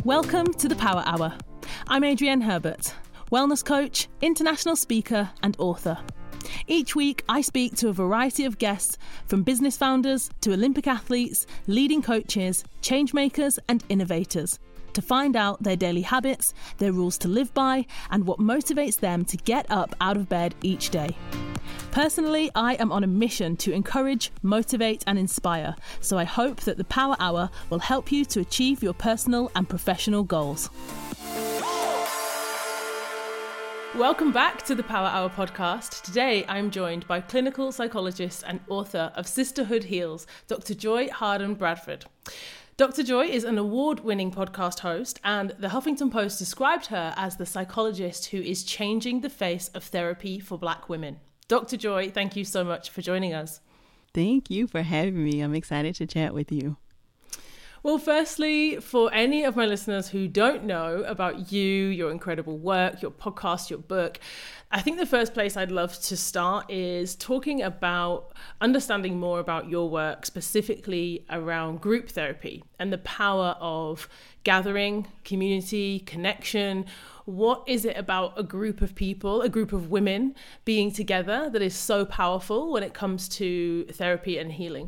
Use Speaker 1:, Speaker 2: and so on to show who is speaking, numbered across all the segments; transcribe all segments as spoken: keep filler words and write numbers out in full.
Speaker 1: Welcome to the Power Hour. I'm Adrienne Herbert, wellness coach, international speaker and author. Each week I speak to a variety of guests, from business founders to Olympic athletes, leading coaches, change makers and innovators, to find out their daily habits, their rules to live by, and what motivates them to get up out of bed each day. Personally, I am on a mission to encourage, motivate and inspire, so I hope that the Power Hour will help you to achieve your personal and professional goals. Welcome back to the Power Hour podcast. Today I'm joined by clinical psychologist and author of Sisterhood Heals, Doctor Joy Harden Bradford. Doctor Joy is an award-winning podcast host, and the Huffington Post described her as the psychologist who is changing the face of therapy for Black women. Doctor Joy, thank you so much for joining us.
Speaker 2: Thank you for having me. I'm excited to chat with you.
Speaker 1: Well, firstly, for any of my listeners who don't know about you, your incredible work, your podcast, your book, I think the first place I'd love to start is talking about understanding more about your work, specifically around group therapy and the power of gathering, community, connection. What is it about a group of people, a group of women being together that is so powerful when it comes to therapy and healing?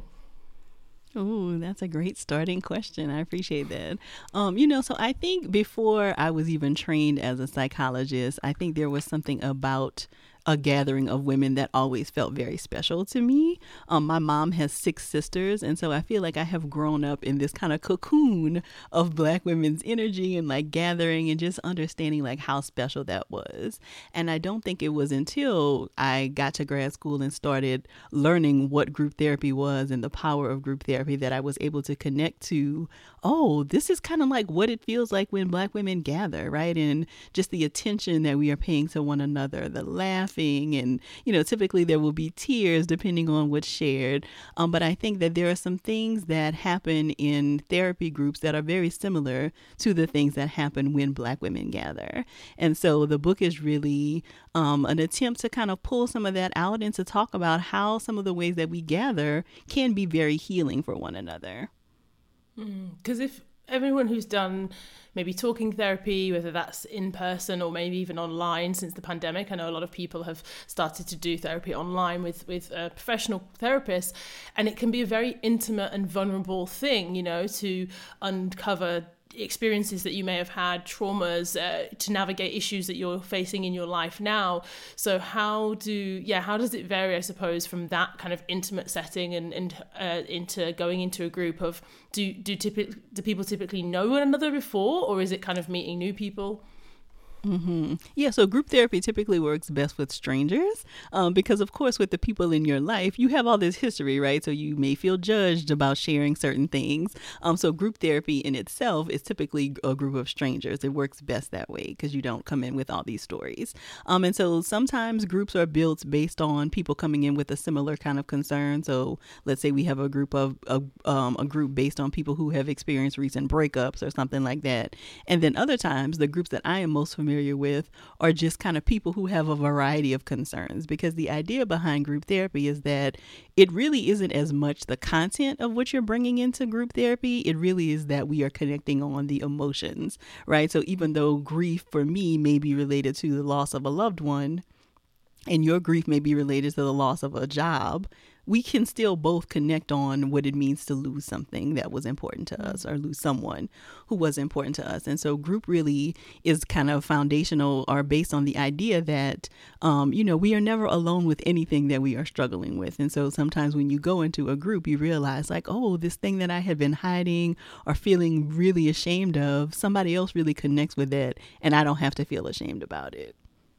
Speaker 2: Oh, that's a great starting question. I appreciate that. Um, you know, so I think before I was even trained as a psychologist, I think there was something about a gathering of women that always felt very special to me. Um, my mom has six sisters, and so I feel like I have grown up in this kind of cocoon of Black women's energy and like gathering and just understanding like how special that was. And I don't think it was until I got to grad school and started learning what group therapy was and the power of group therapy that I was able to connect to, oh, this is kind of like what it feels like when Black women gather, right? And just the attention that we are paying to one another, the laugh, and, you know, typically there will be tears depending on what's shared. Um, but I think that there are some things that happen in therapy groups that are very similar to the things that happen when Black women gather. And so the book is really um, an attempt to kind of pull some of that out and to talk about how some of the ways that we gather can be very healing for one another.
Speaker 1: Because mm, if everyone who's done maybe talking therapy, whether that's in person or maybe even online since the pandemic, I know a lot of people have started to do therapy online with, with a professional therapists, and it can be a very intimate and vulnerable thing, you know, to uncover experiences that you may have had, traumas, uh, to navigate issues that you're facing in your life now. So how do, yeah, how does it vary, I suppose, from that kind of intimate setting and, and uh, into going into a group of, do do, typi- do people typically know one another before, or is it kind of meeting new people?
Speaker 2: Mm-hmm. Yeah, so group therapy typically works best with strangers um, because, of course, with the people in your life, you have all this history, right? So you may feel judged about sharing certain things. Um, so group therapy in itself is typically a group of strangers. It works best that way because you don't come in with all these stories. Um, and so sometimes groups are built based on people coming in with a similar kind of concern. So let's say we have a group of a, um, a group based on people who have experienced recent breakups or something like that. And then other times, the groups that I am most familiar with are just kind of people who have a variety of concerns, because the idea behind group therapy is that it really isn't as much the content of what you're bringing into group therapy. It really is that we are connecting on the emotions, right? So even though grief for me may be related to the loss of a loved one, and your grief may be related to the loss of a job, we can still both connect on what it means to lose something that was important to us, or lose someone who was important to us. And so group really is kind of foundational, or based on the idea that, um, you know, we are never alone with anything that we are struggling with. And so sometimes when you go into a group, you realize like, oh, this thing that I had been hiding or feeling really ashamed of, somebody else really connects with it, and I don't have to feel ashamed about it.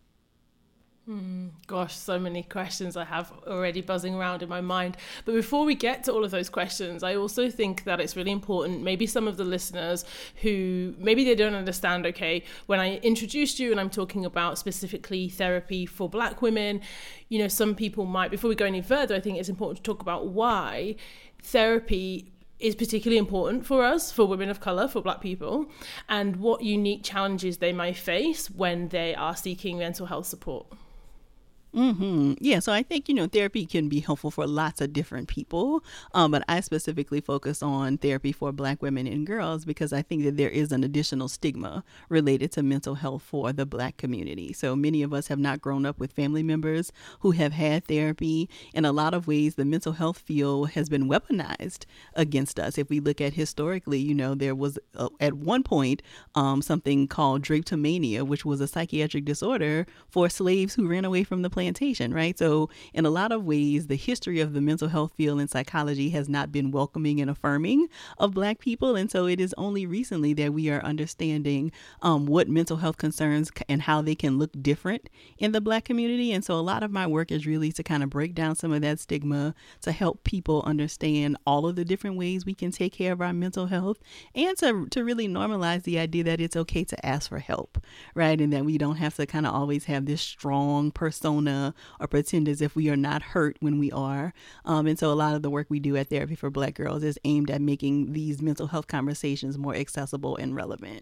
Speaker 1: Mm, gosh, so many questions I have already buzzing around in my mind. But before we get to all of those questions, I also think that it's really important, maybe some of the listeners who maybe they don't understand, okay, when I introduced you and I'm talking about specifically therapy for Black women, you know, some people might, before we go any further, I think it's important to talk about why therapy is particularly important for us, for women of colour, for Black people, and what unique challenges they may face when they are seeking mental health support.
Speaker 2: Mm-hmm. Yeah, so I think, you know, therapy can be helpful for lots of different people, um, but I specifically focus on therapy for Black women and girls because I think that there is an additional stigma related to mental health for the Black community. So many of us have not grown up with family members who have had therapy. In a lot of ways, the mental health field has been weaponized against us. If we look at historically, you know, there was uh, at one point um, something called drapetomania, which was a psychiatric disorder for slaves who ran away from the plantation, right? So in a lot of ways, the history of the mental health field in psychology has not been welcoming and affirming of Black people. And so it is only recently that we are understanding um, what mental health concerns and how they can look different in the Black community. And so a lot of my work is really to kind of break down some of that stigma, to help people understand all of the different ways we can take care of our mental health, and to, to really normalize the idea that it's okay to ask for help, right? And that we don't have to kind of always have this strong persona or pretend as if we are not hurt when we are. Um, and so a lot of the work we do at Therapy for Black Girls is aimed at making these mental health conversations more accessible and relevant.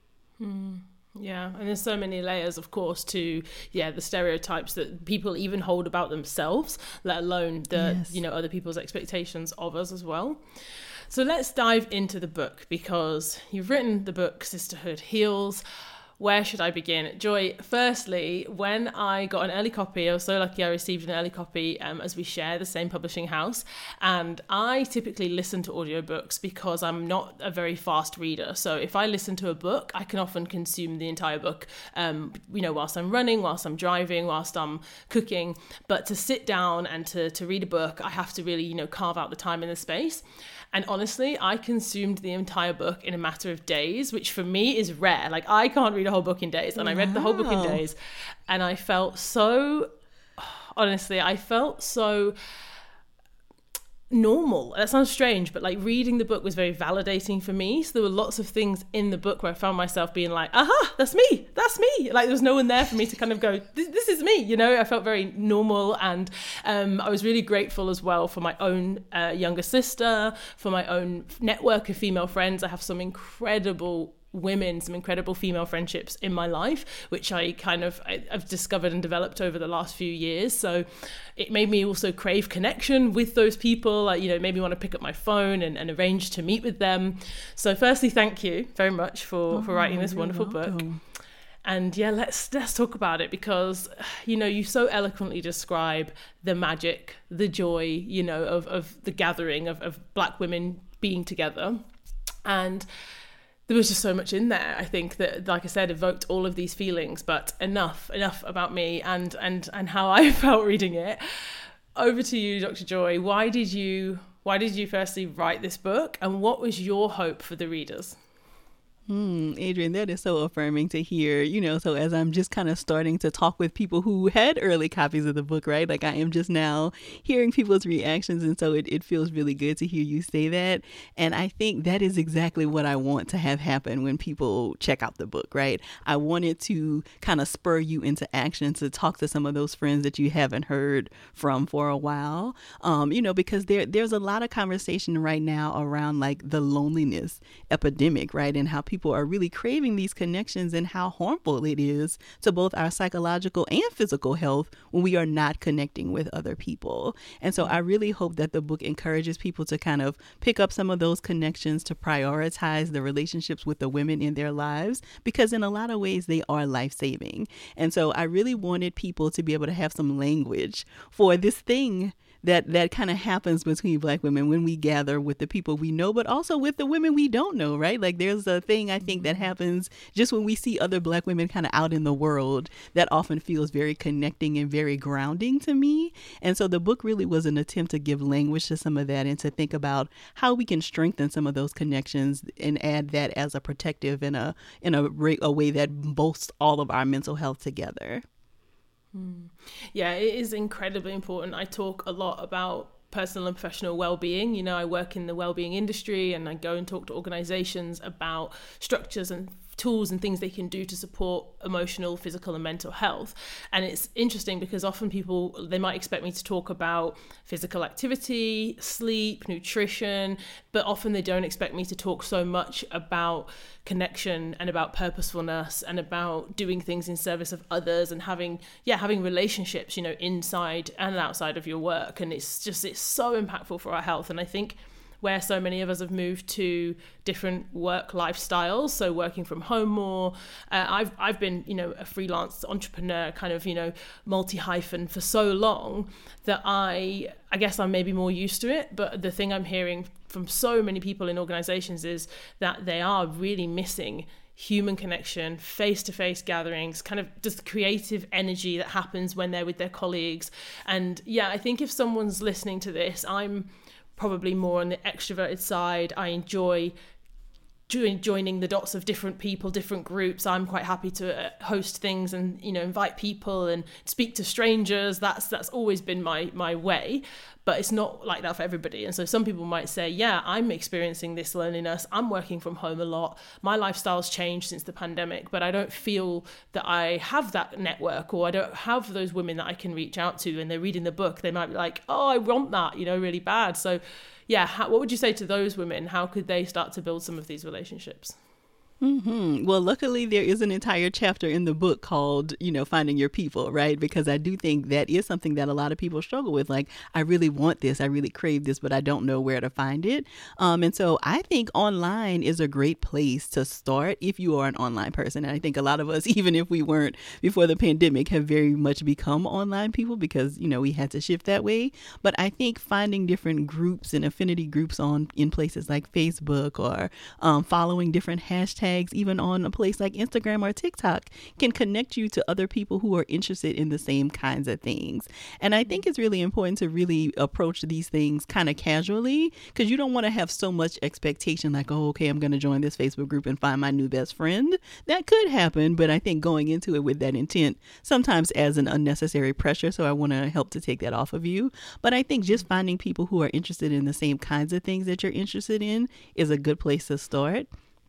Speaker 1: Hmm. Yeah, and there's so many layers, of course, to, yeah, the stereotypes that people even hold about themselves, let alone the,
Speaker 2: yes.
Speaker 1: you know, other people's expectations of us as well. So let's dive into the book, because you've written the book Sisterhood Heals. Where should I begin? Joy, firstly, when I got an early copy, I was so lucky I received an early copy um, as we share the same publishing house. And I typically listen to audiobooks because I'm not a very fast reader. So if I listen to a book, I can often consume the entire book, um, you know, whilst I'm running, whilst I'm driving, whilst I'm cooking. But to sit down and to, to read a book, I have to really, you know, carve out the time and the space. And honestly, I consumed the entire book in a matter of days, which for me is rare. Like, I can't read a whole book in days. And I read the whole book in days. And I felt so, honestly, I felt so normal. That sounds strange, but like reading the book was very validating for me. So there were lots of things in the book where I found myself being like, aha, that's me, that's me. Like there was no one there for me to kind of go, this, this is me, you know. I felt very normal, and um, I was really grateful as well for my own uh, younger sister, for my own network of female friends. I have some incredible women, some incredible female friendships in my life, which I kind of I, I've discovered and developed over the last few years. So it made me also crave connection with those people. Like, you know, made me want to pick up my phone and, and arrange to meet with them. So firstly, thank you very much for oh, for writing this wonderful welcome. book. And yeah, let's let's talk about it, because, you know, you so eloquently describe the magic, the joy, you know, of of the gathering of, of Black women being together. And there was just so much in there, I think, that, like I said, evoked all of these feelings. But enough, enough about me and and and how I felt reading it. Over to you, Doctor Joy. Why did you why did you firstly write this book, and what was your hope for the readers?
Speaker 2: Hmm, Adrienne, that is so affirming to hear, you know, so as I'm just kind of starting to talk with people who had early copies of the book, right? Like I am just now hearing people's reactions. And so it, it feels really good to hear you say that. And I think that is exactly what I want to have happen when people check out the book, right? I wanted to kind of spur you into action, to talk to some of those friends that you haven't heard from for a while, um, you know, because there there's a lot of conversation right now around like the loneliness epidemic, right? And how people are really craving these connections, and how harmful it is to both our psychological and physical health when we are not connecting with other people. And so I really hope that the book encourages people to kind of pick up some of those connections, to prioritize the relationships with the women in their lives, because in a lot of ways they are life-saving. And so I really wanted people to be able to have some language for this thing that that kind of happens between Black women when we gather with the people we know, but also with the women we don't know, right? Like there's a thing I think that happens just when we see other Black women kind of out in the world that often feels very connecting and very grounding to me. And so the book really was an attempt to give language to some of that, and to think about how we can strengthen some of those connections and add that as a protective in a in a, a way that boasts all of our mental health together.
Speaker 1: Mm. Yeah, it is incredibly important. I talk a lot about personal and professional well-being. You know, I work in the well-being industry, and I go and talk to organizations about structures and tools and things they can do to support emotional, physical and mental health. And it's interesting because often people, they might expect me to talk about physical activity, sleep, nutrition, but often they don't expect me to talk so much about connection and about purposefulness and about doing things in service of others and having, yeah, having relationships, you know, inside and outside of your work. And it's just, it's so impactful for our health. And I think where so many of us have moved to different work lifestyles, so working from home more. Uh, I've I've been, you know, a freelance entrepreneur, kind of, you know, multi-hyphen for so long that I I guess I'm maybe more used to it. But the thing I'm hearing from so many people in organizations is that they are really missing human connection, face-to-face gatherings, kind of just creative energy that happens when they're with their colleagues. And yeah, I think if someone's listening to this, I'm probably more on the extroverted side. I enjoy joining the dots of different people, different groups. I'm quite happy to host things and, you know, invite people and speak to strangers. That's that's always been my my way, but it's not like that for everybody. And so some people might say, yeah, I'm experiencing this loneliness. I'm working from home a lot. My lifestyle's changed since the pandemic, but I don't feel that I have that network, or I don't have those women that I can reach out to. And they're reading the book. They might be like, oh, I want that, you know, really bad. So yeah, how, what would you say to those women? How could they start to build some of these relationships?
Speaker 2: Mm-hmm. Well, luckily there is an entire chapter in the book called, you know, finding your people, right? Because I do think that is something that a lot of people struggle with. Like, I really want this, I really crave this, but I don't know where to find it. Um, and so I think online is a great place to start if you are an online person. And I think a lot of us, even if we weren't before the pandemic, have very much become online people because, you know, we had to shift that way. But I think finding different groups and affinity groups on in places like Facebook, or um, following different hashtags, even on a place like Instagram or TikTok, can connect you to other people who are interested in the same kinds of things. And I think it's really important to really approach these things kind of casually, because you don't want to have so much expectation like, oh, okay, I'm going to join this Facebook group and find my new best friend. That could happen, but I think going into it with that intent sometimes adds an unnecessary pressure. So I want to help to take that off of you. But I think just finding people who are interested in the same kinds of things that you're interested in is a good place to start.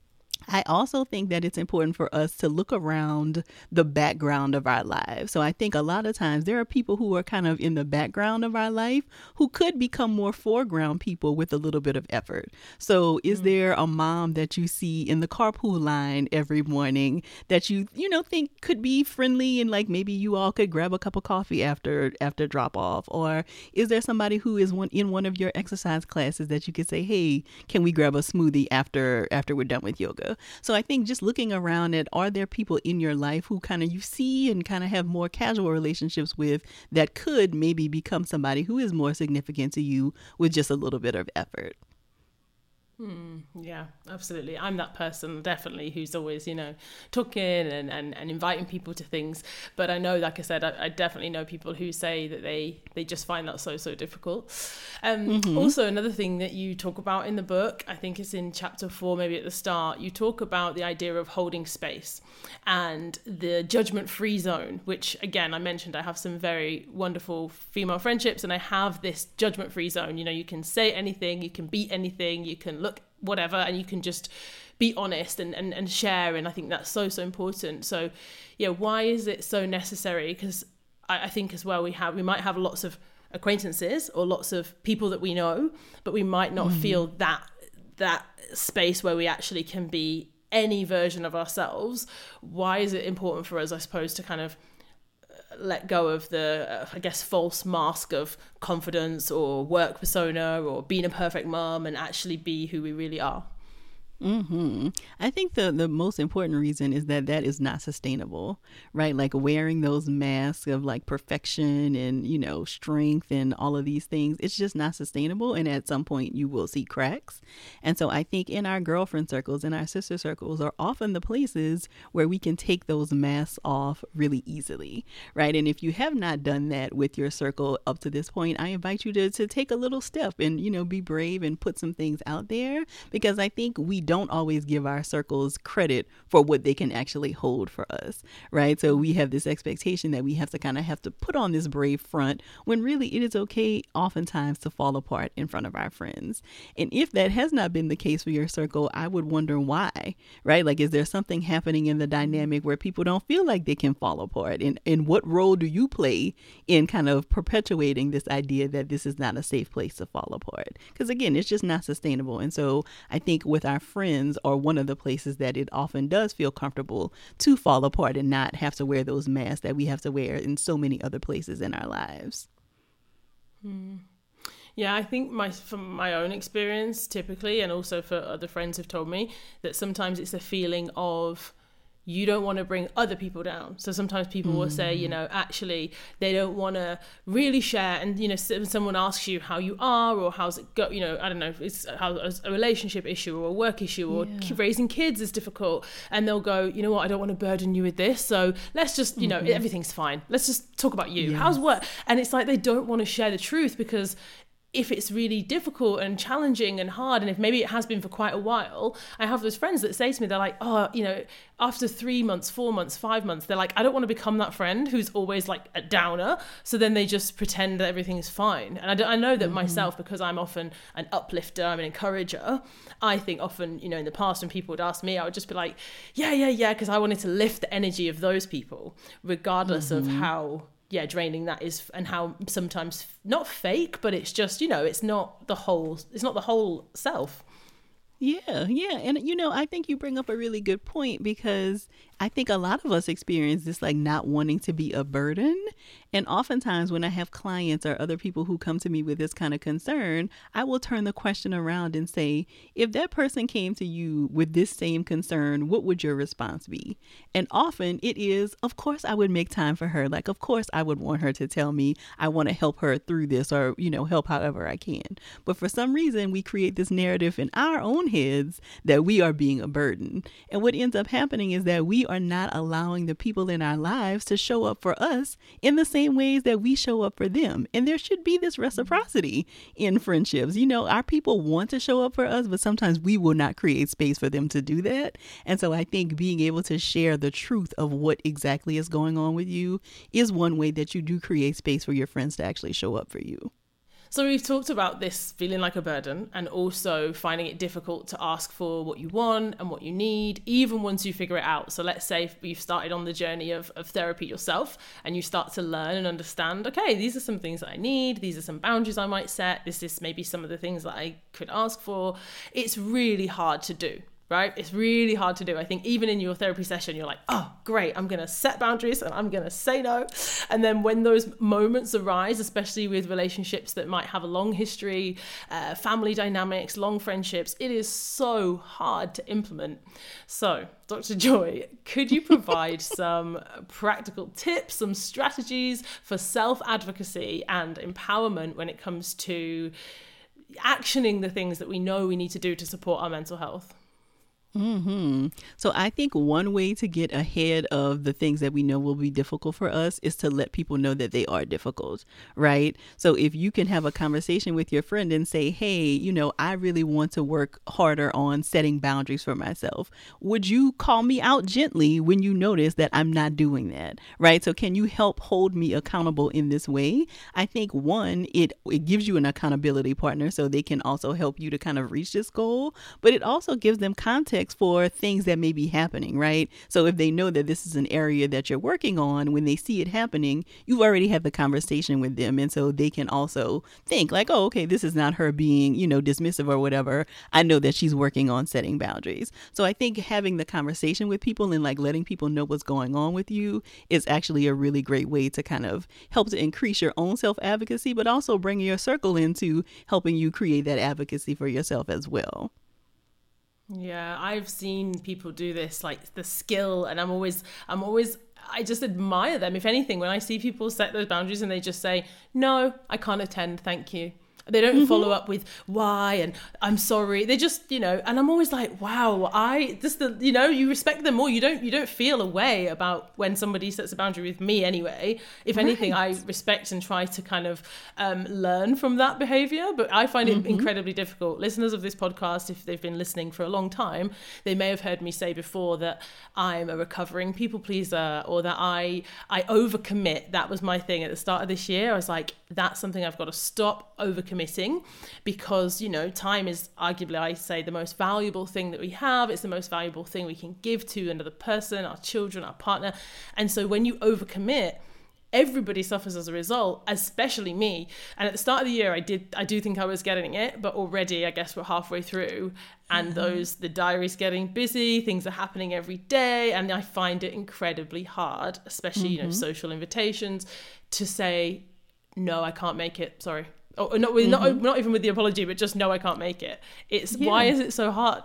Speaker 2: I also think that it's important for us to look around the background of our lives. So I think a lot of times there are people who are kind of in the background of our life who could become more foreground people with a little bit of effort. So is mm-hmm. there a mom that you see in the carpool line every morning that you, you know, think could be friendly and like maybe you all could grab a cup of coffee after after drop off? Or is there somebody who is one in one of your exercise classes that you could say, hey, can we grab a smoothie after after we're done with yoga? So I think just looking around at, are there people in your life who kind of you see and kind of have more casual relationships with that could maybe become somebody who is more significant to you with just a little bit of effort?
Speaker 1: Hmm, yeah, absolutely. I'm that person, definitely, who's always, you know, talking and, and, and inviting people to things. But I know, like I said, I, I definitely know people who say that they, they just find that so, so difficult. Um, mm-hmm. Also, another thing that you talk about in the book, I think it's in chapter four, maybe at the start, you talk about the idea of holding space and the judgment-free zone, which, again, I mentioned I have some very wonderful female friendships and I have this judgment-free zone. You know, you can say anything, you can be anything, you can look whatever, and you can just be honest and, and, and share. And I think that's so, so important. So, yeah, why is it so necessary? Because I, I think as well, we have, we might have lots of acquaintances or lots of people that we know, but we might not mm. feel that, that space where we actually can be any version of ourselves. Why is it important for us, I suppose, to kind of let go of the, uh, I guess, false mask of confidence or work persona or being a perfect mom and actually be who we really are?
Speaker 2: Mm-hmm. I think the, the most important reason is that that is not sustainable, right? Like wearing those masks of like perfection and, you know, strength and all of these things, it's just not sustainable. And at some point you will see cracks. And so I think in our girlfriend circles and our sister circles are often the places where we can take those masks off really easily, right? And if you have not done that with your circle up to this point, I invite you to, to take a little step and, you know, be brave and put some things out there, because I think we don't don't always give our circles credit for what they can actually hold for us, right? So we have this expectation that we have to kind of have to put on this brave front when really it is okay oftentimes to fall apart in front of our friends. And if that has not been the case for your circle, I would wonder why, right? Like, is there something happening in the dynamic where people don't feel like they can fall apart? And, and what role do you play in kind of perpetuating this idea that this is not a safe place to fall apart? Because again, it's just not sustainable. And so I think with our friends are one of the places that it often does feel comfortable to fall apart and not have to wear those masks that we have to wear in so many other places in our lives.
Speaker 1: Hmm. Yeah, I think my from my own experience typically, and also for other friends who've told me, that sometimes it's a feeling of you don't want to bring other people down. So sometimes people mm. will say, you know, actually they don't want to really share. And, you know, someone asks you how you are or how's it go, you know, I don't know, if it's how a relationship issue or a work issue or yeah. raising kids is difficult. And they'll go, you know what, I don't want to burden you with this. So let's just, you know, mm-hmm. everything's fine. Let's just talk about you. Yes. How's work? And it's like they don't want to share the truth, because if it's really difficult and challenging and hard, and if maybe it has been for quite a while, I have those friends that say to me, they're like, oh, you know, after three months, four months, five months, they're like, I don't want to become that friend who's always like a downer. So then they just pretend that everything is fine. And I, do, I know that mm-hmm. myself, because I'm often an uplifter, I'm an encourager. I think often, you know, in the past when people would ask me, I would just be like, yeah, yeah, yeah, because I wanted to lift the energy of those people, regardless mm-hmm. of how yeah, draining that is, and how sometimes not fake, but it's just, you know, it's not the whole, it's not the whole self.
Speaker 2: Yeah, yeah. And, you know, I think you bring up a really good point, because I think a lot of us experience this, like, not wanting to be a burden. And oftentimes when I have clients or other people who come to me with this kind of concern, I will turn the question around and say, if that person came to you with this same concern, what would your response be? And often it is, of course, I would make time for her. Like, of course, I would want her to tell me I want to help her through this, or, you know, help however I can. But for some reason, we create this narrative in our own heads that we are being a burden. And what ends up happening is that we are not allowing the people in our lives to show up for us in the same ways that we show up for them. And there should be this reciprocity in friendships. You know, our people want to show up for us, but sometimes we will not create space for them to do that. And so I think being able to share the truth of what exactly is going on with you is one way that you do create space for your friends to actually show up for you.
Speaker 1: So we've talked about this feeling like a burden, and also finding it difficult to ask for what you want and what you need, even once you figure it out. So let's say you've started on the journey of, of therapy yourself, and you start to learn and understand, okay, these are some things that I need. These are some boundaries I might set. This is maybe some of the things that I could ask for. It's really hard to do. Right? It's really hard to do. I think even in your therapy session, you're like, oh, great, I'm going to set boundaries and I'm going to say no. And then when those moments arise, especially with relationships that might have a long history, uh, family dynamics, long friendships, it is so hard to implement. So, Doctor Joy, could you provide some practical tips, some strategies for self-advocacy and empowerment when it comes to actioning the things that we know we need to do to support our mental health?
Speaker 2: Mm-hmm. So I think one way to get ahead of the things that we know will be difficult for us is to let people know that they are difficult, right? So if you can have a conversation with your friend and say, hey, you know, I really want to work harder on setting boundaries for myself. Would you call me out gently when you notice that I'm not doing that, right? So can you help hold me accountable in this way? I think one, it, it gives you an accountability partner so they can also help you to kind of reach this goal, but it also gives them context for things that may be happening, right? So if they know that this is an area that you're working on, when they see it happening, you've already had the conversation with them. And so they can also think like, oh, okay, this is not her being, you know, dismissive or whatever. I know that she's working on setting boundaries. So I think having the conversation with people and like letting people know what's going on with you is actually a really great way to kind of help to increase your own self-advocacy, but also bring your circle into helping you create that advocacy for yourself as well.
Speaker 1: Yeah, I've seen people do this, like the skill, and I'm always, I'm always, I just admire them. If anything, when I see people set those boundaries and they just say, no, I can't attend, thank you. They don't mm-hmm. follow up with why and I'm sorry. They just, you know, and I'm always like, wow, I just the, you know, you respect them more. You don't, you don't feel a way about when somebody sets a boundary with me anyway. If right. anything, I respect and try to kind of um, learn from that behavior. But I find it mm-hmm. incredibly difficult. Listeners of this podcast, if they've been listening for a long time, they may have heard me say before that I'm a recovering people pleaser, or that I, I overcommit. That was my thing at the start of this year. I was like, that's something I've got to stop overcommitting. Committing, because, you know, time is arguably, I say, the most valuable thing that we have. It's the most valuable thing we can give to another person, our children, our partner. And so when you overcommit, everybody suffers as a result, especially me. And at the start of the year, I did, I do think I was getting it, but already I guess we're halfway through, and mm-hmm. those, the diary's getting busy, things are happening every day. And I find it incredibly hard, especially, mm-hmm. you know, social invitations, to say, no, I can't make it. Sorry. Oh, not with, mm-hmm. not not even with the apology, but just no, I can't make it. It's yeah. Why is it so hard?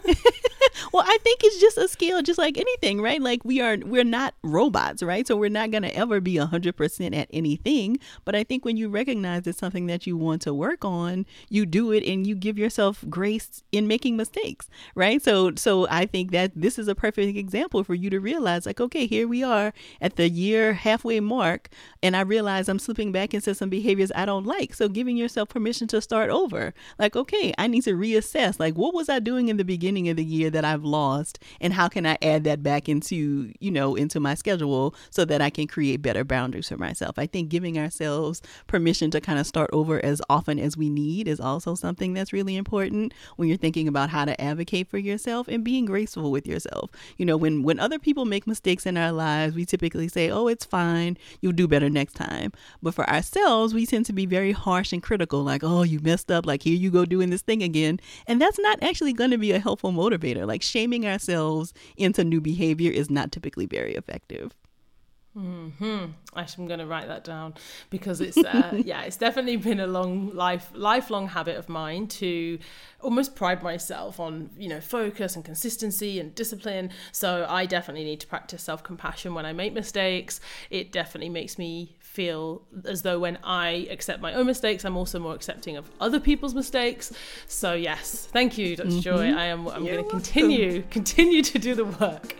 Speaker 2: Well, I think it's just a skill, just like anything, right? Like we are, we're not robots, right? So we're not going to ever be a hundred percent at anything. But I think when you recognize it's something that you want to work on, you do it and you give yourself grace in making mistakes, right? So, so I think that this is a perfect example for you to realize, like, okay, here we are at the year halfway mark, and I realize I'm slipping back into some behaviors I don't like. So giving yourself permission to start over, like, okay, I need to reassess, like, what was I doing in the beginning of the year that I've lost, and how can I add that back into, you know, into my schedule so that I can create better boundaries for myself. I think giving ourselves permission to kind of start over as often as we need is also something that's really important when you're thinking about how to advocate for yourself, and being graceful with yourself. You know, when, when other people make mistakes in our lives, we typically say, oh, it's fine, you'll do better next time. But for ourselves, we tend to be very harsh and critical, like, oh, you messed up, like, here you go doing this thing again. And that's not actually going to be a helpful motivator. Like, shaming ourselves into new behavior is not typically very effective.
Speaker 1: Mm-hmm. Actually, I'm going to write that down, because it's uh, yeah, it's definitely been a long life, lifelong habit of mine to almost pride myself on, you know, focus and consistency and discipline. So I definitely need to practice self-compassion when I make mistakes. It definitely makes me feel as though when I accept my own mistakes, I'm also more accepting of other people's mistakes. So yes, thank you, Doctor Mm-hmm. Joy. I am. I'm going to continue continue to do the work.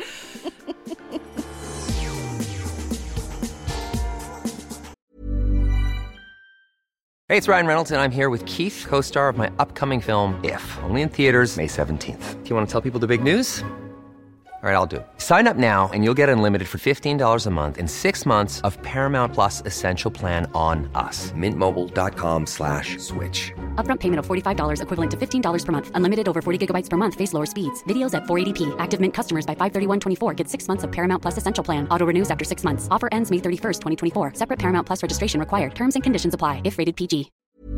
Speaker 3: Hey, it's Ryan Reynolds, and I'm here with Keith, co-star of my upcoming film, If, only in theaters May seventeenth. Do you want to tell people the big news? All right, I'll do it. Sign up now and you'll get unlimited for fifteen dollars a month and six months of Paramount Plus Essential Plan on us. Mint Mobile dot com slash switch.
Speaker 4: Upfront payment of forty-five dollars equivalent to fifteen dollars per month. Unlimited over forty gigabytes per month. Face lower speeds. Videos at four eighty p. Active Mint customers by five thirty-one twenty-four get six months of Paramount Plus Essential Plan. Auto renews after six months. Offer ends May thirty-first, twenty twenty-four. Separate Paramount Plus registration required. Terms and conditions apply if rated P G.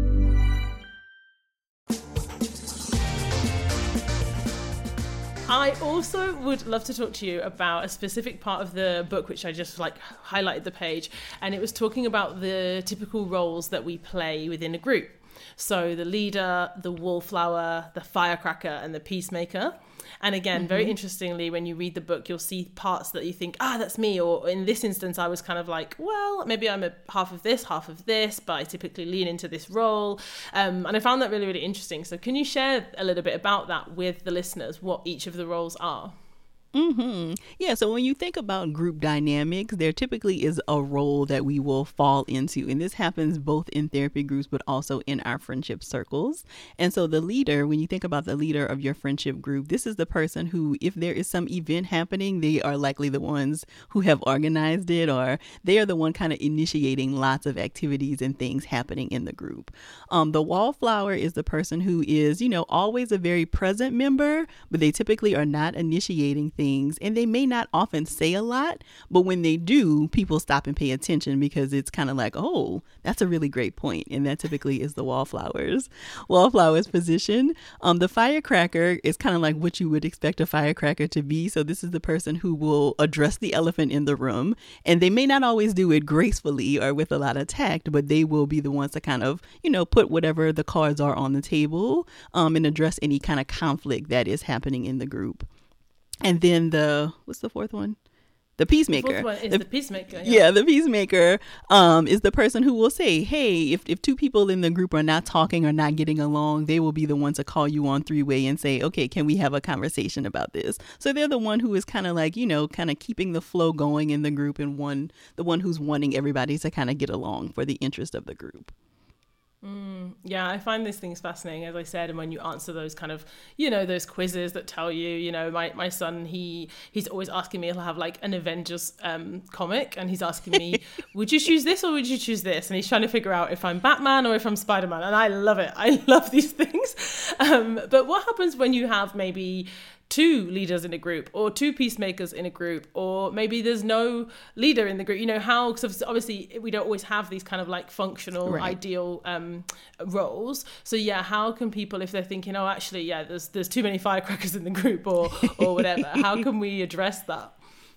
Speaker 1: I also would love to talk to you about a specific part of the book, which I just like highlighted the page, and it was talking about the typical roles that we play within a group. So the leader, the wallflower, the firecracker, and the peacemaker. And again, mm-hmm. very interestingly, when you read the book, you'll see parts that you think, ah, that's me. Or in this instance, I was kind of like, well, maybe I'm a half of this, half of this, but I typically lean into this role. Um, and I found that really, really interesting. So can you share a little bit about that with the listeners, what each of the roles are?
Speaker 2: Mm-hmm. Yeah, so when you think about group dynamics, there typically is a role that we will fall into. And this happens both in therapy groups, but also in our friendship circles. And so the leader, when you think about the leader of your friendship group, this is the person who, if there is some event happening, they are likely the ones who have organized it, or they are the one kind of initiating lots of activities and things happening in the group. Um, the wallflower is the person who is, you know, always a very present member, but they typically are not initiating things. Things, and they may not often say a lot, but when they do, people stop and pay attention because it's kind of like, oh, that's a really great point. And that typically is the wallflowers. Wallflower's position. Um, the firecracker is kind of like what you would expect a firecracker to be. So this is the person who will address the elephant in the room, and they may not always do it gracefully or with a lot of tact, but they will be the ones to kind of, you know, put whatever the cards are on the table um, and address any kind of conflict that is happening in the group. And then the, what's the fourth one? The peacemaker.
Speaker 1: The fourth one is
Speaker 2: the,
Speaker 1: the peacemaker.
Speaker 2: Yeah, yeah the peacemaker um, is the person who will say, hey, if, if two people in the group are not talking or not getting along, they will be the ones to call you on three-way and say, okay, can we have a conversation about this? So they're the one who is kind of like, you know, kind of keeping the flow going in the group, and one the one who's wanting everybody to kind of get along for the interest of the group.
Speaker 1: Mm, yeah, I find these things fascinating, as I said, and when you answer those kind of, you know, those quizzes that tell you, you know, my, my son, he he's always asking me, he'll have like an Avengers um, comic, and he's asking me, would you choose this or would you choose this? And he's trying to figure out if I'm Batman or if I'm Spider-Man, and I love it. I love these things. Um, but what happens when you have maybe two leaders in a group, or two peacemakers in a group, or maybe there's no leader in the group? You know, how, because obviously we don't always have these kind of like functional, right. ideal um, roles. So yeah, how can people, if they're thinking, oh, actually, yeah, there's there's too many firecrackers in the group, or or whatever, how can we address that?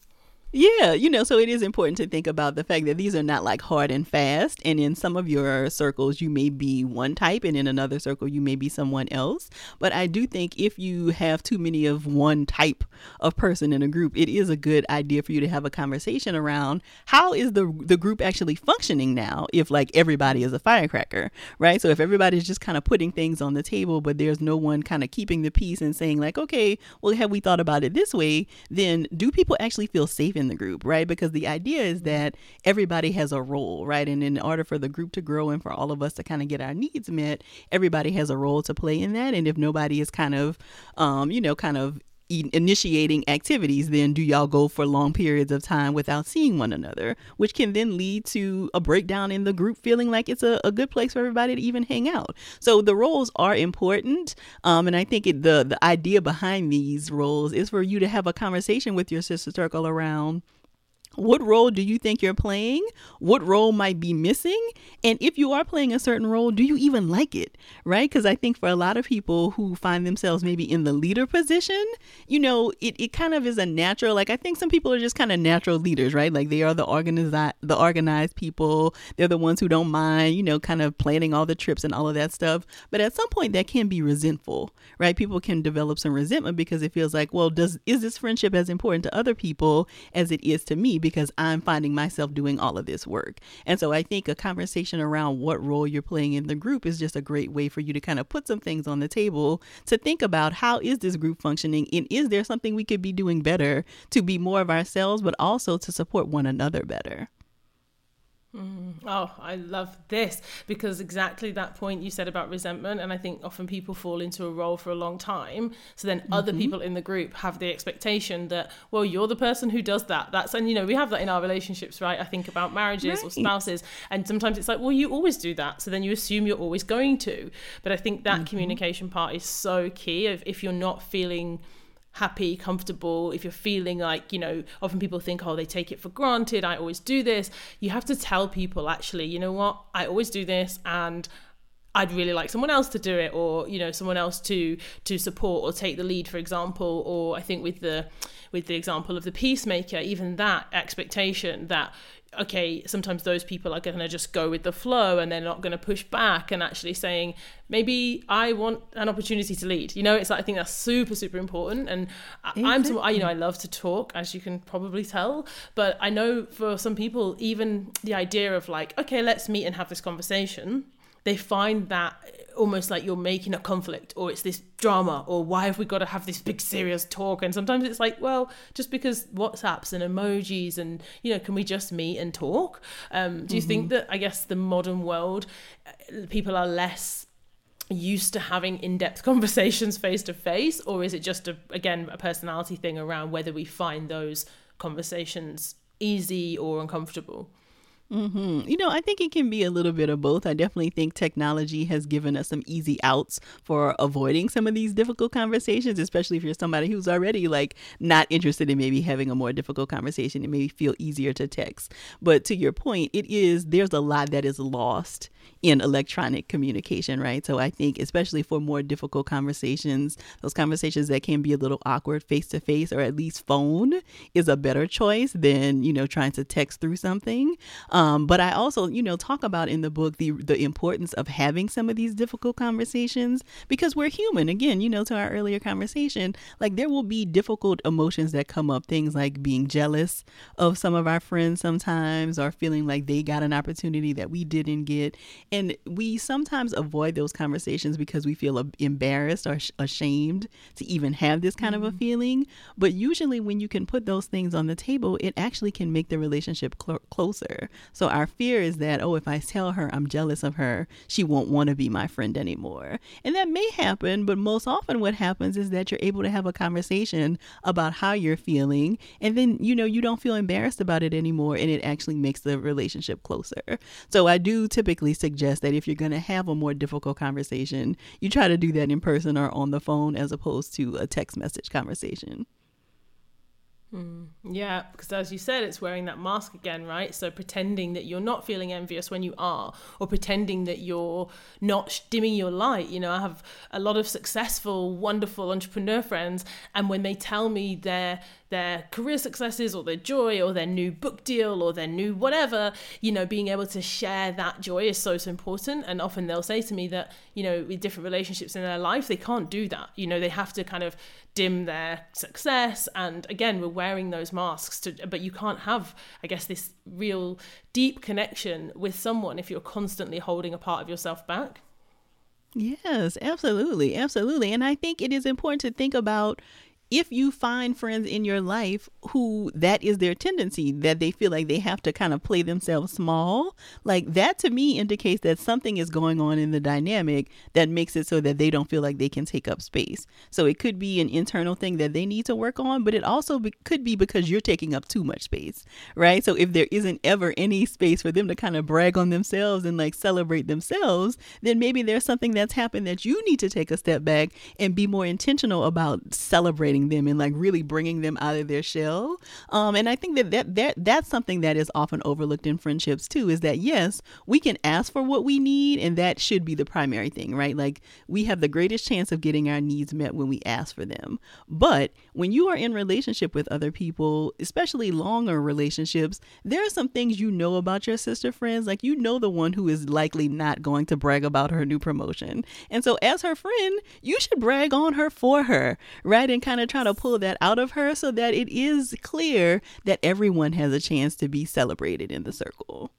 Speaker 2: Yeah, you know, so it is important to think about the fact that these are not like hard and fast. And in some of your circles, you may be one type, and in another circle, you may be someone else. But I do think if you have too many of one type of person in a group, it is a good idea for you to have a conversation around how is the the group actually functioning now if like everybody is a firecracker, right? So if everybody's just kind of putting things on the table, but there's no one kind of keeping the peace and saying like, okay, well, have we thought about it this way? Then do people actually feel safe in the group, right? Because the idea is that everybody has a role, right? And in order for the group to grow and for all of us to kind of get our needs met, everybody has a role to play in that. And if nobody is kind of, um, you know, kind of initiating activities, then do y'all go for long periods of time without seeing one another, which can then lead to a breakdown in the group feeling like it's a, a good place for everybody to even hang out. So the roles are important. Um, and I think it, the, the idea behind these roles is for you to have a conversation with your sister circle around what role do you think you're playing? What role might be missing? And if you are playing a certain role, do you even like it? Right? Because I think for a lot of people who find themselves maybe in the leader position, you know, it, it kind of is a natural, like I think some people are just kind of natural leaders, right? Like they are the organized, the organized people. They're the ones who don't mind, you know, kind of planning all the trips and all of that stuff. But at some point that can be resentful, right? People can develop some resentment because it feels like, well, does is this friendship as important to other people as it is to me? Because I'm finding myself doing all of this work. And so I think a conversation around what role you're playing in the group is just a great way for you to kind of put some things on the table to think about how is this group functioning, and is there something we could be doing better to be more of ourselves, but also to support one another better.
Speaker 1: Mm. Oh, I love this, because exactly that point you said about resentment, and I think often people fall into a role for a long time, so then mm-hmm. other people in the group have the expectation that, well, you're the person who does that. That's, and you know, we have that in our relationships, right? I think about marriages right. or spouses, and sometimes it's like, well, you always do that, so then you assume you're always going to. But I think that mm-hmm. communication part is so key. If, if you're not feeling happy, comfortable, if you're feeling like, you know, often people think, oh, they take it for granted, I always do this. You have to tell people, actually, you know what, I always do this, and I'd really like someone else to do it, or, you know, someone else to to support or take the lead, for example. Or I think with the with the example of the peacemaker, even that expectation that, okay, sometimes those people are going to just go with the flow and they're not going to push back, and actually saying, maybe I want an opportunity to lead. You know, it's like, I think that's super, super important. And exactly. I'm, some, I, you know, I love to talk, as you can probably tell, but I know for some people, even the idea of like, okay, let's meet and have this conversation, they find that almost like you're making a conflict, or it's this drama, or why have we got to have this big serious talk? And sometimes it's like, well, just because WhatsApps and emojis and, you know, can we just meet and talk? Um, do you mm-hmm. think that, I guess, the modern world, people are less used to having in-depth conversations face to face, or is it just a, again, a personality thing around whether we find those conversations easy or uncomfortable?
Speaker 2: Mm-hmm. You know, I think it can be a little bit of both. I definitely think technology has given us some easy outs for avoiding some of these difficult conversations, especially if you're somebody who's already like not interested in maybe having a more difficult conversation. It may feel easier to text. But to your point, it is, there's a lot that is lost in electronic communication, right? So I think especially for more difficult conversations, those conversations that can be a little awkward face to face, or at least phone, is a better choice than, you know, trying to text through something. Um, but I also, you know, talk about in the book the the importance of having some of these difficult conversations, because we're human. Again, you know, to our earlier conversation, like there will be difficult emotions that come up, things like being jealous of some of our friends sometimes, or feeling like they got an opportunity that we didn't get. And we sometimes avoid those conversations because we feel embarrassed or ashamed to even have this kind mm-hmm. of a feeling. But usually when you can put those things on the table, it actually can make the relationship cl- closer. So our fear is that, oh, if I tell her I'm jealous of her, she won't want to be my friend anymore. And that may happen, but most often what happens is that you're able to have a conversation about how you're feeling, and then, you know, you don't feel embarrassed about it anymore, and it actually makes the relationship closer. So I do typically suggest that if you're going to have a more difficult conversation, you try to do that in person or on the phone as opposed to a text message conversation.
Speaker 1: Mm, yeah, because as you said, it's wearing that mask again, right? So pretending that you're not feeling envious when you are, or pretending that you're not dimming your light. You know, I have a lot of successful, wonderful entrepreneur friends, and when they tell me their their career successes or their joy or their new book deal or their new whatever, you know, being able to share that joy is so, so important. And often they'll say to me that, you know, with different relationships in their life, they can't do that. You know, they have to kind of dim their success. And again, we're wearing those masks to, but you can't have, I guess, this real deep connection with someone if you're constantly holding a part of yourself back.
Speaker 2: Yes, absolutely. Absolutely. And I think it is important to think about, if you find friends in your life who that is their tendency, that they feel like they have to kind of play themselves small, like that to me indicates that something is going on in the dynamic that makes it so that they don't feel like they can take up space. So it could be an internal thing that they need to work on, but it also be, could be because you're taking up too much space, right? So if there isn't ever any space for them to kind of brag on themselves and like celebrate themselves, then maybe there's something that's happened that you need to take a step back and be more intentional about celebrating them and like really bringing them out of their shell. Um, and I think that, that that that's something that is often overlooked in friendships too, is that yes, we can ask for what we need, and that should be the primary thing, right? Like we have the greatest chance of getting our needs met when we ask for them. But when you are in relationship with other people, especially longer relationships, there are some things you know about your sister friends. Like, you know, the one who is likely not going to brag about her new promotion. And so as her friend, you should brag on her for her, right? And kind of try to pull that out of her so that it is clear that everyone has a chance to be celebrated in the circle.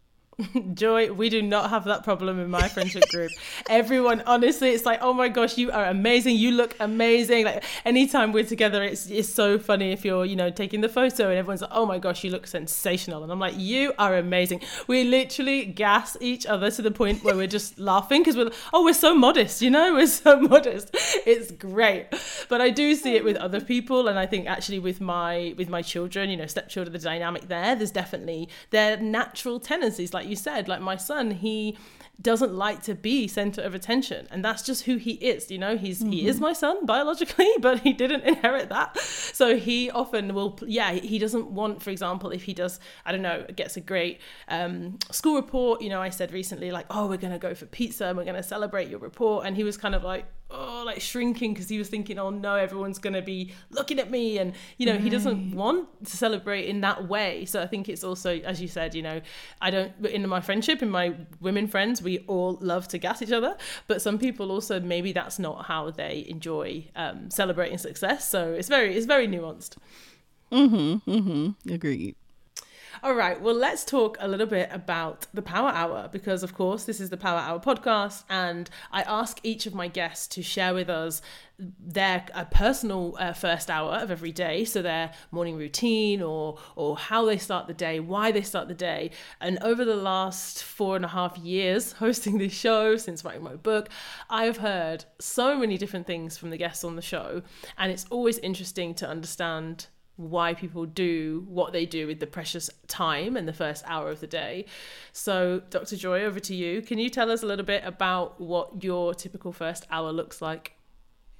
Speaker 1: Joy, we do not have that problem in my friendship group. Everyone, honestly, it's like, oh my gosh, you are amazing. You look amazing. Like anytime we're together, it's it's so funny if you're, you know, taking the photo and everyone's like, oh my gosh, you look sensational. And I'm like, you are amazing. We literally gas each other to the point where we're just laughing because we're like, oh, we're so modest, you know, we're so modest. It's great. But I do see it with other people. And I think actually with my, with my children, you know, stepchildren, the dynamic there, there's definitely their natural tendencies. Like you said, like my son, he doesn't like to be center of attention, and that's just who he is. You know, he's mm-hmm. he is my son biologically, but he didn't inherit that. So he often will, yeah, he doesn't want, for example, if he does, I don't know, gets a great um, school report. You know, I said recently, like, oh, we're gonna go for pizza and we're gonna celebrate your report, and he was kind of like, oh, like shrinking because he was thinking, oh no, everyone's gonna be looking at me, and you know, right. He doesn't want to celebrate in that way. So I think it's also, as you said, you know, I don't, in my friendship, in my women friends, we all love to gas each other, but some people also, maybe that's not how they enjoy um, celebrating success. So it's very, it's very nuanced.
Speaker 2: Mm-hmm, mm-hmm, agreed.
Speaker 1: All right, well, let's talk a little bit about the Power Hour, because of course this is the Power Hour podcast, and I ask each of my guests to share with us their uh, personal uh, first hour of every day, so their morning routine or or how they start the day, why they start the day. And over the last four and a half years hosting this show, since writing my book, I've heard so many different things from the guests on the show, and it's always interesting to understand why people do what they do with the precious time and the first hour of the day. So Doctor Joy, over to you. Can you tell us a little bit about what your typical first hour looks like?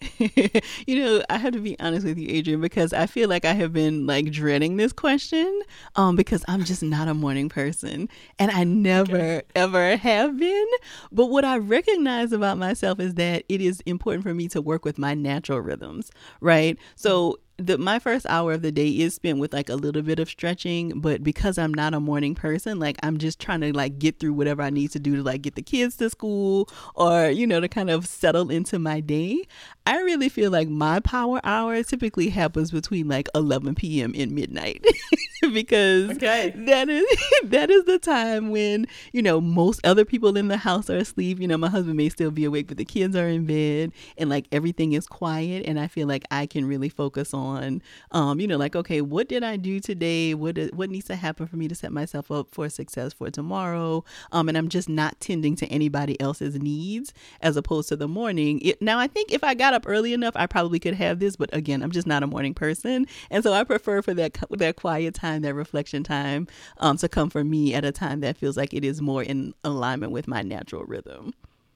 Speaker 2: You know, I have to be honest with you, Adrienne, because I feel like I have been like dreading this question um, because I'm just not a morning person, and I never, okay. ever have been. But what I recognize about myself is that it is important for me to work with my natural rhythms, right? So The, my first hour of the day is spent with like a little bit of stretching, but because I'm not a morning person, like I'm just trying to like get through whatever I need to do to like get the kids to school or, you know, to kind of settle into my day. I really feel like my power hour typically happens between like eleven p.m. and midnight because okay. that is that is the time when, you know, most other people in the house are asleep. You know, my husband may still be awake, but the kids are in bed and like everything is quiet. And I feel like I can really focus on on, um, you know, like, okay, what did I do today? What what needs to happen for me to set myself up for success for tomorrow? Um, and I'm just not tending to anybody else's needs as opposed to the morning. It, now, I think if I got up early enough, I probably could have this. But again, I'm just not a morning person. And so I prefer for that that quiet time, that reflection time um, to come for me at a time that feels like it is more in alignment with my natural rhythm.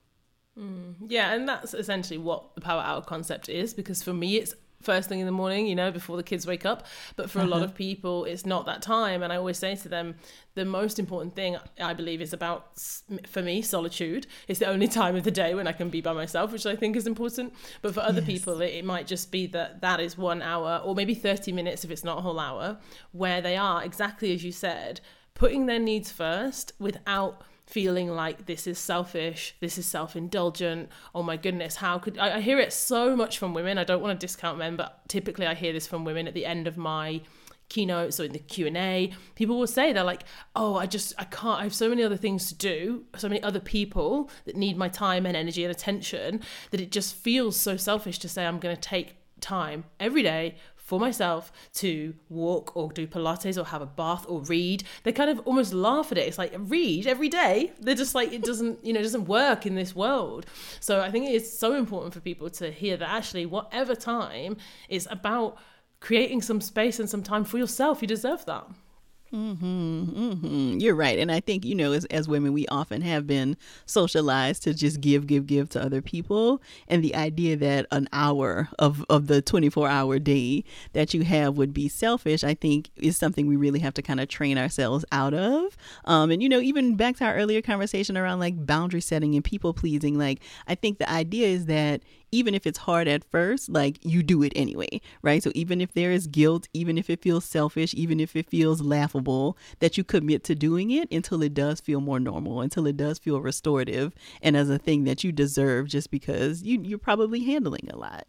Speaker 1: Mm, yeah, and that's essentially what the power hour concept is, because for me, it's first thing in the morning, you know, before the kids wake up. But for uh-huh. a lot of people, it's not that time. And I always say to them, the most important thing, I believe, is about, for me, solitude. It's the only time of the day when I can be by myself, which I think is important. But for other yes. people, it, it might just be that that is one hour or maybe thirty minutes if it's not a whole hour, where they are, exactly as you said, putting their needs first without feeling like this is selfish, this is self-indulgent. Oh my goodness, how could I, I hear it so much from women. I don't want to discount men, but typically I hear this from women at the end of my keynotes or in the Q and A. People will say, they're like, oh, I just, I can't, I have so many other things to do, so many other people that need my time and energy and attention, that it just feels so selfish to say I'm going to take time every day for myself to walk or do Pilates or have a bath or read. They kind of almost laugh at it. It's like, read every day? They're just like, it doesn't, you know, it doesn't work in this world. So I think it is so important for people to hear that actually whatever time is about creating some space and some time for yourself. You deserve that.
Speaker 2: Mm-hmm, mm-hmm. You're right. And I think, you know, as, as women, we often have been socialized to just give, give, give to other people. And the idea that an hour of, of the twenty-four hour day that you have would be selfish, I think is something we really have to kind of train ourselves out of. Um, and, you know, even back to our earlier conversation around like boundary setting and people pleasing, like I think the idea is that even if it's hard at first, like you do it anyway, right? So even if there is guilt, even if it feels selfish, even if it feels laughable, that you commit to doing it until it does feel more normal, until it does feel restorative and as a thing that you deserve just because you, you're probably handling a lot.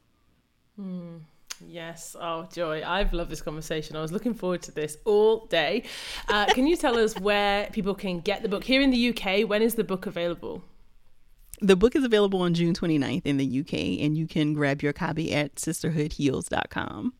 Speaker 1: Hmm. Yes. Oh, Joy, I've loved this conversation. I was looking forward to this all day. Uh, can you tell us where people can get the book? Here in the U K, when is the book available?
Speaker 2: The book is available on June twenty-ninth in the U K, and you can grab your copy at sisterhood heals dot com.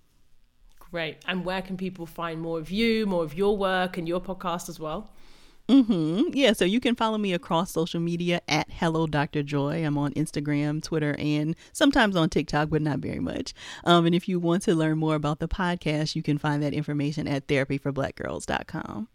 Speaker 1: Great. And where can people find more of you, more of your work and your podcast as well?
Speaker 2: Mm-hmm. Yeah, so you can follow me across social media at Hello Doctor Joy. I'm on Instagram, Twitter, and sometimes on TikTok, but not very much. Um, and if you want to learn more about the podcast, you can find that information at therapy for black girls dot com.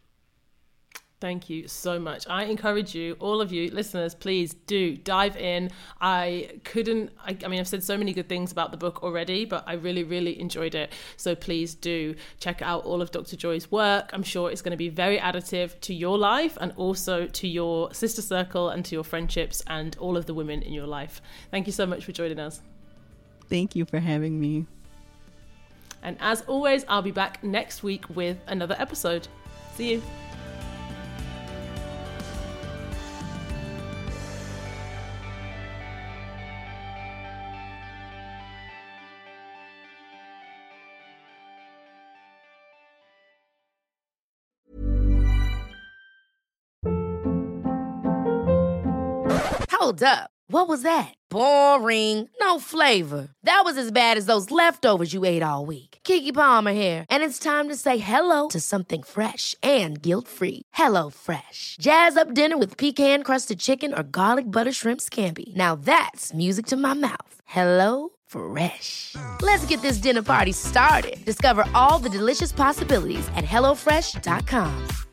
Speaker 1: Thank you so much. I encourage you, all of you listeners, please do dive in. I couldn't, I, I mean, I've said so many good things about the book already, but I really, really enjoyed it. So please do check out all of Doctor Joy's work. I'm sure it's going to be very additive to your life and also to your sister circle and to your friendships and all of the women in your life. Thank you so much for joining us.
Speaker 2: Thank you for having me.
Speaker 1: And as always, I'll be back next week with another episode. See you.
Speaker 5: Hold up. What was that? Boring. No flavor. That was as bad as those leftovers you ate all week. Keke Palmer here. And it's time to say hello to something fresh and guilt-free. Hello Fresh. Jazz up dinner with pecan-crusted chicken or garlic butter shrimp scampi. Now that's music to my mouth. Hello Fresh. Let's get this dinner party started. Discover all the delicious possibilities at hello fresh dot com.